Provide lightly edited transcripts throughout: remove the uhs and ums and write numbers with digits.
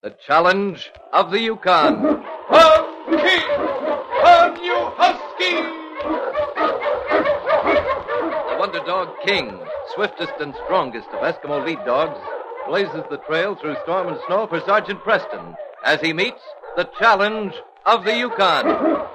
The Challenge of the Yukon. Husky! On you, Husky! The Wonder Dog King, swiftest and strongest of Eskimo lead dogs, blazes the trail through storm and snow for Sergeant Preston as he meets the Challenge of the Yukon.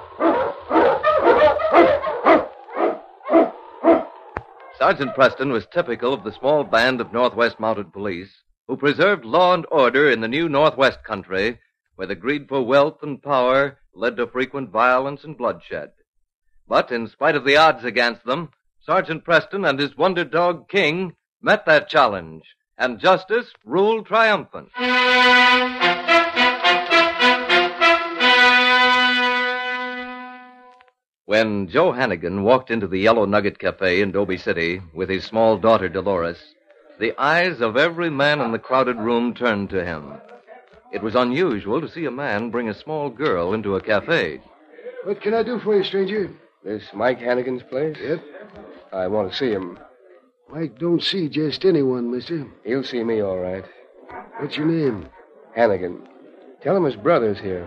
Sergeant Preston was typical of the small band of Northwest Mounted Police who preserved law and order in the new Northwest country where the greed for wealth and power led to frequent violence and bloodshed. But in spite of the odds against them, Sergeant Preston and his Wonder Dog King met that challenge, and justice ruled triumphant. When Joe Hannigan walked into the Yellow Nugget Cafe in Dobie City with his small daughter Dolores, the eyes of every man in the crowded room turned to him. It was unusual to see a man bring a small girl into a cafe. What can I do for you, stranger? This Mike Hannigan's place? Yep. I want to see him. Mike don't see just anyone, mister. He'll see me, all right. What's your name? Hannigan. Tell him his brother's here.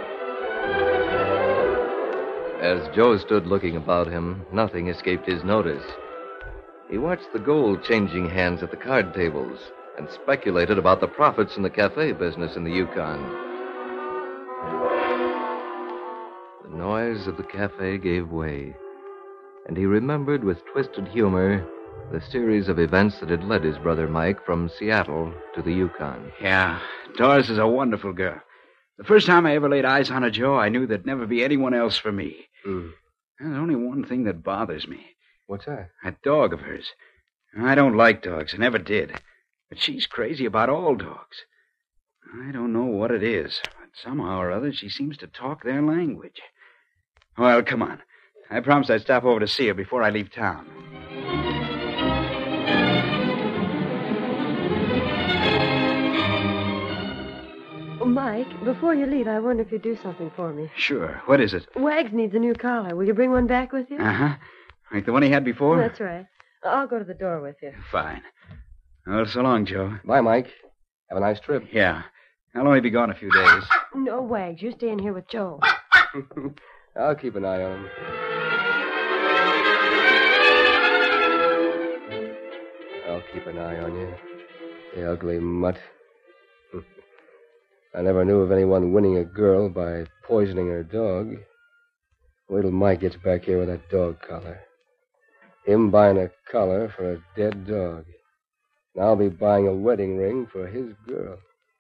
As Joe stood looking about him, nothing escaped his notice. He watched the gold changing hands at the card tables and speculated about the profits in the cafe business in the Yukon. The noise of the cafe gave way, and he remembered with twisted humor the series of events that had led his brother Mike from Seattle to the Yukon. Yeah, Doris is a wonderful girl. The first time I ever laid eyes on her, Joe, I knew there'd never be anyone else for me. There's only one thing that bothers me. What's that? That dog of hers. I don't like dogs. I never did. But she's crazy about all dogs. I don't know what it is, but somehow or other she seems to talk their language. Well, come on. I promised I'd stop over to see her before I leave town. Mike, before you leave, I wonder if you'd do something for me. Sure. What is it? Wags needs a new collar. Will you bring one back with you? Uh-huh. Like the one he had before? That's right. I'll go to the door with you. Fine. Well, so long, Joe. Bye, Mike. Have a nice trip. Yeah. I'll only be gone a few days. No, Wags. You're staying here with Joe. I'll keep an eye on him. I'll keep an eye on you. You ugly mutt. I never knew of anyone winning a girl by poisoning her dog. Wait till Mike gets back here with that dog collar. Him buying a collar for a dead dog. And I'll be buying a wedding ring for his girl.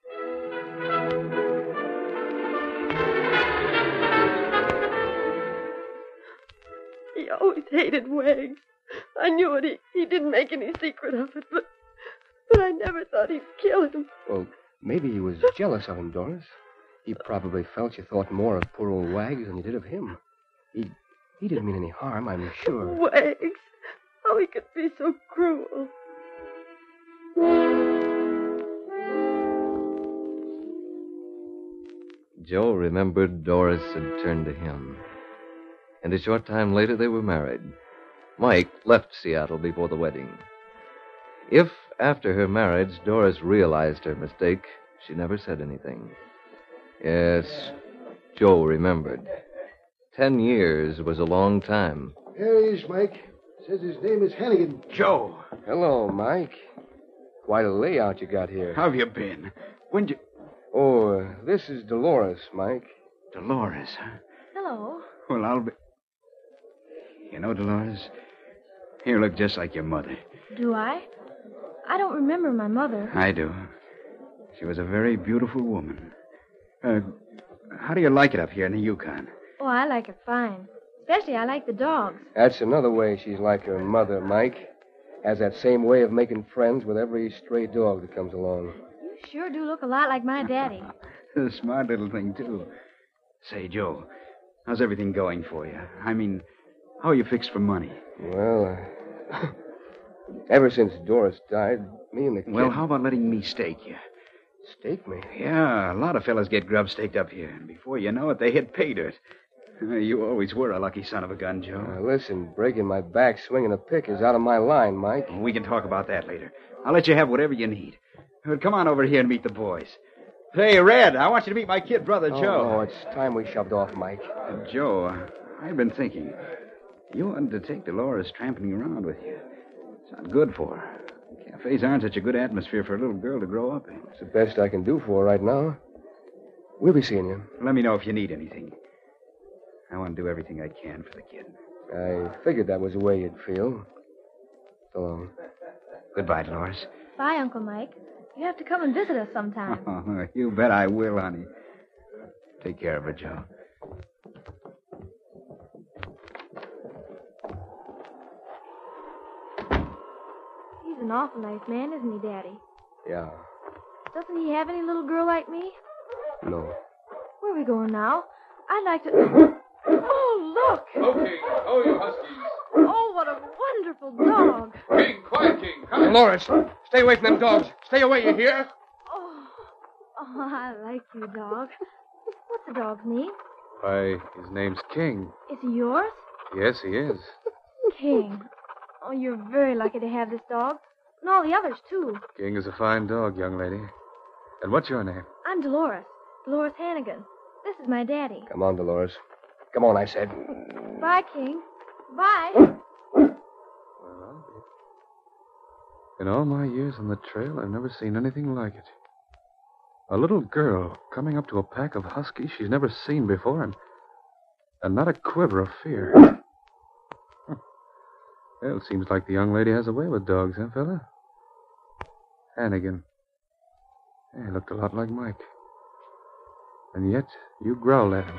He always hated Wags. I knew it. He didn't make any secret of it, but I never thought he'd kill him. Well, maybe he was jealous of him, Doris. He probably felt you thought more of poor old Wags than you did of him. He didn't mean any harm, I'm sure. Wags. How he could be so cruel. Joe remembered Doris had turned to him. And a short time later, they were married. Mike left Seattle before the wedding. If, after her marriage, Doris realized her mistake, she never said anything. Yes, Joe remembered. 10 years was a long time. There he is, Mike. Says his name is Hannigan. Joe. Hello, Mike. Quite a layout you got here. How have you been? When'd you... Oh, this is Dolores, Mike. Dolores, huh? Hello. Well, I'll be... You know, Dolores, you look just like your mother. Do I? I don't remember my mother. I do. She was a very beautiful woman. How do you like it up here in the Yukon? Oh, I like it fine. Especially I like the dogs. That's another way she's like her mother, Mike. Has that same way of making friends with every stray dog that comes along. You sure do look a lot like my daddy. A smart little thing, too. Say, Joe, how's everything going for you? I mean, how are you fixed for money? Well, ever since Doris died, me and the kid... Well, how about letting me stake you? Stake me? Yeah, a lot of fellas get grub staked up here. And before you know it, they hit pay dirt. You always were a lucky son of a gun, Joe. Listen, breaking my back swinging a pick is out of my line, Mike. We can talk about that later. I'll let you have whatever you need. Come on over here and meet the boys. Hey, Red, I want you to meet my kid brother, Joe. No, it's time we shoved off, Mike. Joe, I've been thinking. You wanted to take Dolores tramping around with you. It's not good for her. Cafes aren't such a good atmosphere for a little girl to grow up in. It's the best I can do for her right now. We'll be seeing you. Let me know if you need anything. I want to do everything I can for the kid. I figured that was the way you'd feel. So long. Goodbye, Dolores. Bye, Uncle Mike. You have to come and visit us sometime. Oh, you bet I will, honey. Take care of her, Joe. He's an awful nice man, isn't he, Daddy? Yeah. Doesn't he have any little girl like me? No. Where are we going now? I'd like to... Oh, look! Okay, how are you, Huskies? Oh, what a wonderful dog. King, quiet, King. Come. Dolores, stay away from them dogs. Stay away, you hear? Oh, I like you, dog. What's the dog's name? Why, his name's King. Is he yours? Yes, he is. King. Oh, you're very lucky to have this dog. And all the others, too. King is a fine dog, young lady. And what's your name? I'm Dolores. Dolores Hannigan. This is my daddy. Come on, Dolores. Come on, I said. Bye, King. Bye. Well, in all my years on the trail, I've never seen anything like it. A little girl coming up to a pack of huskies she's never seen before, and not a quiver of fear. Well, it seems like the young lady has a way with dogs, huh, fella? Hannigan. He looked a lot like Mike. And yet, you growled at him.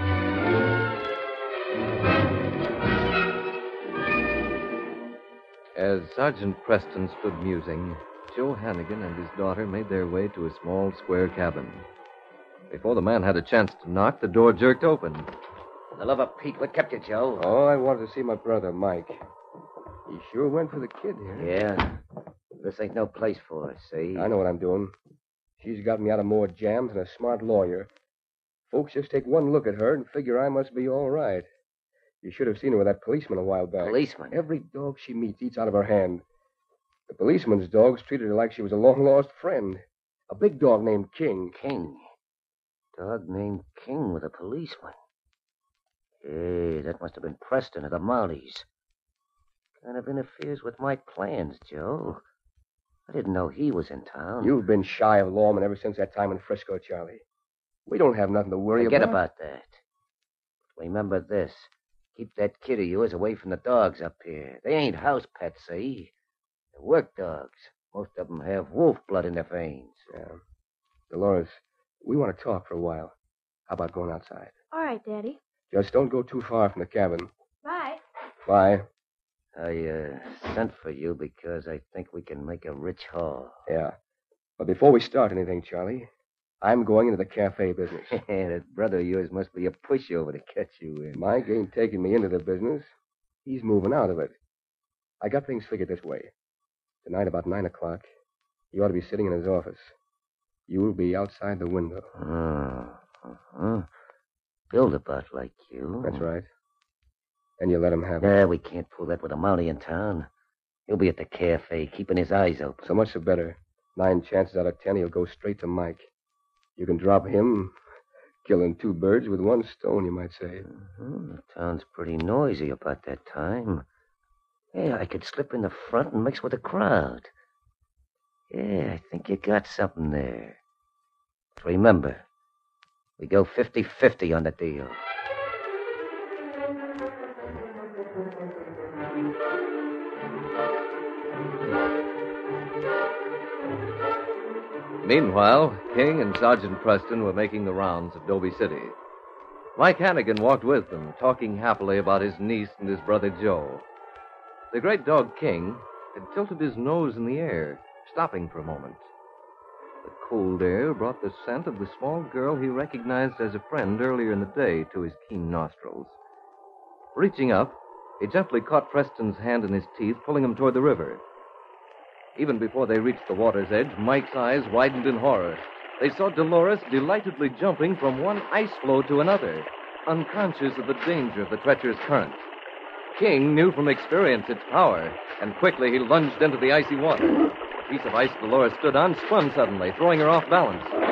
As Sergeant Preston stood musing, Joe Hannigan and his daughter made their way to a small square cabin. Before the man had a chance to knock, the door jerked open. For the love of Pete, what kept you, Joe? Oh, I wanted to see my brother, Mike. He sure went for the kid here. Yeah. This ain't no place for us, see? I know what I'm doing. She's got me out of more jams than a smart lawyer. Folks just take one look at her and figure I must be all right. You should have seen her with that policeman a while back. Policeman? Every dog she meets eats out of her hand. The policeman's dogs treated her like she was a long-lost friend. A big dog named King. King? Dog named King with a policeman? Hey, that must have been Preston of the Mounties. Kind of interferes with my plans, Joe. I didn't know he was in town. You've been shy of lawmen ever since that time in Frisco, Charlie. We don't have nothing to worry Forget about. about that. But remember this. Keep that kid of yours away from the dogs up here. They ain't house pets, see? They're work dogs. Most of them have wolf blood in their veins. Yeah. Dolores, we want to talk for a while. How about going outside? All right, Daddy. Just don't go too far from the cabin. Bye. Bye. I sent for you because I think we can make a rich haul. Yeah. But before we start anything, Charlie, I'm going into the cafe business. That brother of yours must be a pushover to catch you in. Mike ain't taking me into the business. He's moving out of it. I got things figured this way. Tonight, about 9 o'clock, he ought to be sitting in his office. You'll be outside the window. Build-a-butt like you. That's right. And you let him have it. Nah, we can't pull that with a Mountie in town. He'll be at the cafe, keeping his eyes open. So much the better. 9 chances out of 10, he'll go straight to Mike. You can drop him, killing 2 birds with 1 stone, you might say. The town's pretty noisy about that time. Yeah, I could slip in the front and mix with the crowd. Yeah, I think you got something there. But remember, we go 50-50 on the deal. Meanwhile, King and Sergeant Preston were making the rounds of Dobie City. Mike Hannigan walked with them, talking happily about his niece and his brother Joe. The great dog King had tilted his nose in the air, stopping for a moment. The cold air brought the scent of the small girl he recognized as a friend earlier in the day to his keen nostrils. Reaching up, he gently caught Preston's hand in his teeth, pulling him toward the river. Even before they reached the water's edge, Mike's eyes widened in horror. They saw Dolores delightedly jumping from one ice floe to another, unconscious of the danger of the treacherous current. King knew from experience its power, and quickly he lunged into the icy water. The piece of ice Dolores stood on spun suddenly, throwing her off balance.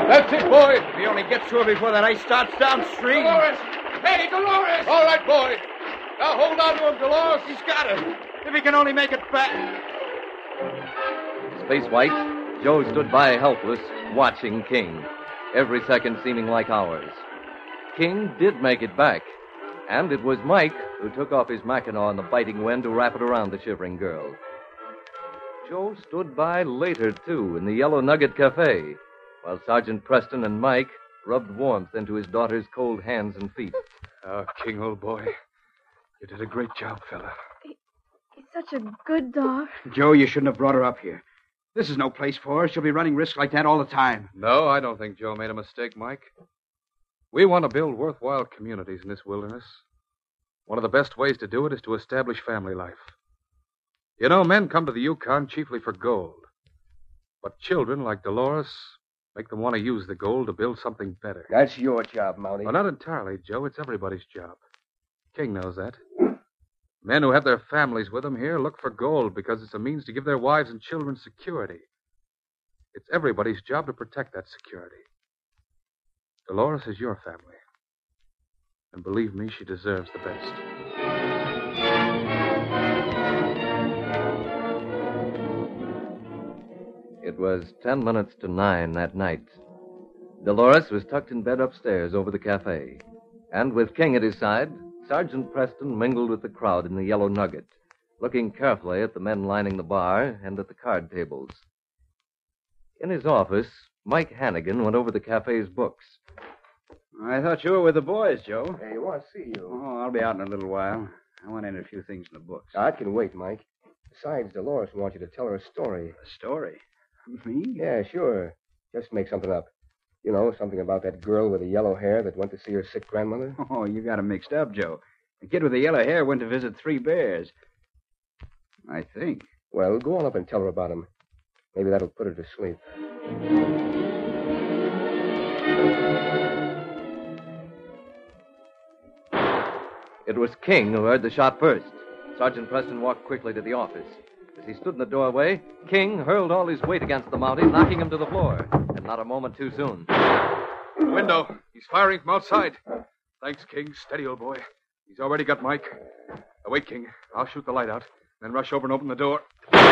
That's it, boy. If he only gets to her before that ice starts downstream. Dolores! Hey, Dolores! All right, boy. Now hold on to him, Dolores. He's got her. If he can only make it back. His face white, Joe stood by helpless, watching King, every second seeming like hours. King did make it back, and it was Mike who took off his Mackinaw in the biting wind to wrap it around the shivering girl. Joe stood by later, too, in the Yellow Nugget Cafe, while Sergeant Preston and Mike rubbed warmth into his daughter's cold hands and feet. Oh, King, old boy. You did a great job, fella. He's such a good dog. Joe, you shouldn't have brought her up here. This is no place for her. She'll be running risks like that all the time. No, I don't think Joe made a mistake, Mike. We want to build worthwhile communities in this wilderness. One of the best ways to do it is to establish family life. You know, men come to the Yukon chiefly for gold. But children like Dolores make them want to use the gold to build something better. That's your job, Mountie. Well, not entirely, Joe. It's everybody's job. King knows that. Men who have their families with them here look for gold because it's a means to give their wives and children security. It's everybody's job to protect that security. Dolores is your family. And believe me, she deserves the best. It was 10 minutes to 9 that night. Dolores was tucked in bed upstairs over the cafe. And with King at his side, Sergeant Preston mingled with the crowd in the Yellow Nugget, looking carefully at the men lining the bar and at the card tables. In his office, Mike Hannigan went over the cafe's books. I thought you were with the boys, Joe. Hey, want to see you. Oh, I'll be out in a little while. I want to enter a few things in the books. I can wait, Mike. Besides, Dolores wants you to tell her a story. A story? Me? Yeah, sure. Just make something up. You know, something about that girl with the yellow hair that went to see her sick grandmother. Oh, you got 'em mixed up, Joe. The kid with the yellow hair went to visit 3 bears. I think. Well, go on up and tell her about him. Maybe that'll put her to sleep. It was King who heard the shot first. Sergeant Preston walked quickly to the office. As he stood in the doorway, King hurled all his weight against the Mountie, knocking him to the floor. And not a moment too soon. Window. He's firing from outside. Thanks, King. Steady, old boy. He's already got Mike. Wait, King. I'll shoot the light out, then rush over and open the door.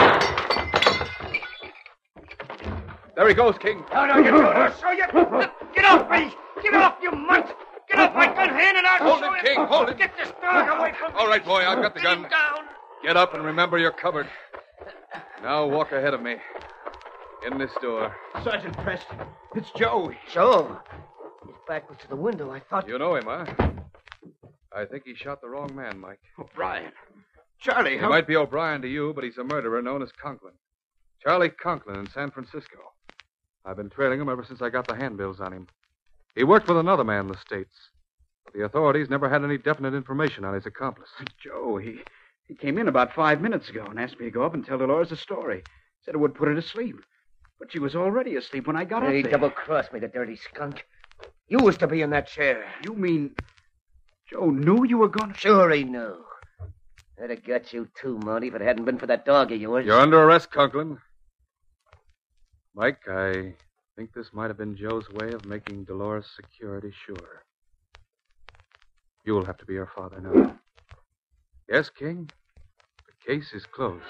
There he goes, King. No, you don't. I'll show you. Get off me. Get off, you mutt. Get off my gun hand and I'll Hold show it, you. King. Hold it. Get this dog away from me. All right, boy. I've got the gun. Get him down. Get up and remember you're covered. Now walk ahead of me. In this door. Sergeant Preston, it's Joe. Joe? His back was to the window. I thought... You know him, huh? I think he shot the wrong man, Mike. O'Brien. Charlie, He might be O'Brien to you, but he's a murderer known as Conklin. Charlie Conklin in San Francisco. I've been trailing him ever since I got the handbills on him. He worked with another man in the States. But the authorities never had any definite information on his accomplice. Joe, he came in about 5 minutes ago and asked me to go up and tell Dolores a story. Said it would put her to sleep. But she was already asleep when I got up He there. double-crossed me, the dirty skunk. You was to be in that chair. You mean Joe knew you were going to... Sure he knew. I'd have got you too, Monty, if it hadn't been for that dog of yours. You're under arrest, Conklin. Mike, I think this might have been Joe's way of making Dolores' security sure. You'll have to be her father now. Yes, King? The case is closed.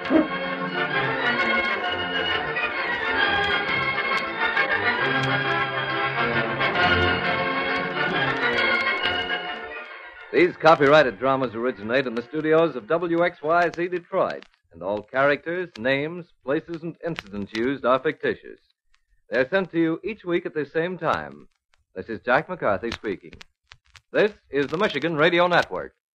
These copyrighted dramas originate in the studios of WXYZ Detroit, and all characters, names, places, and incidents used are fictitious. They're sent to you each week at the same time. This is Jack McCarthy speaking. This is the Michigan Radio Network.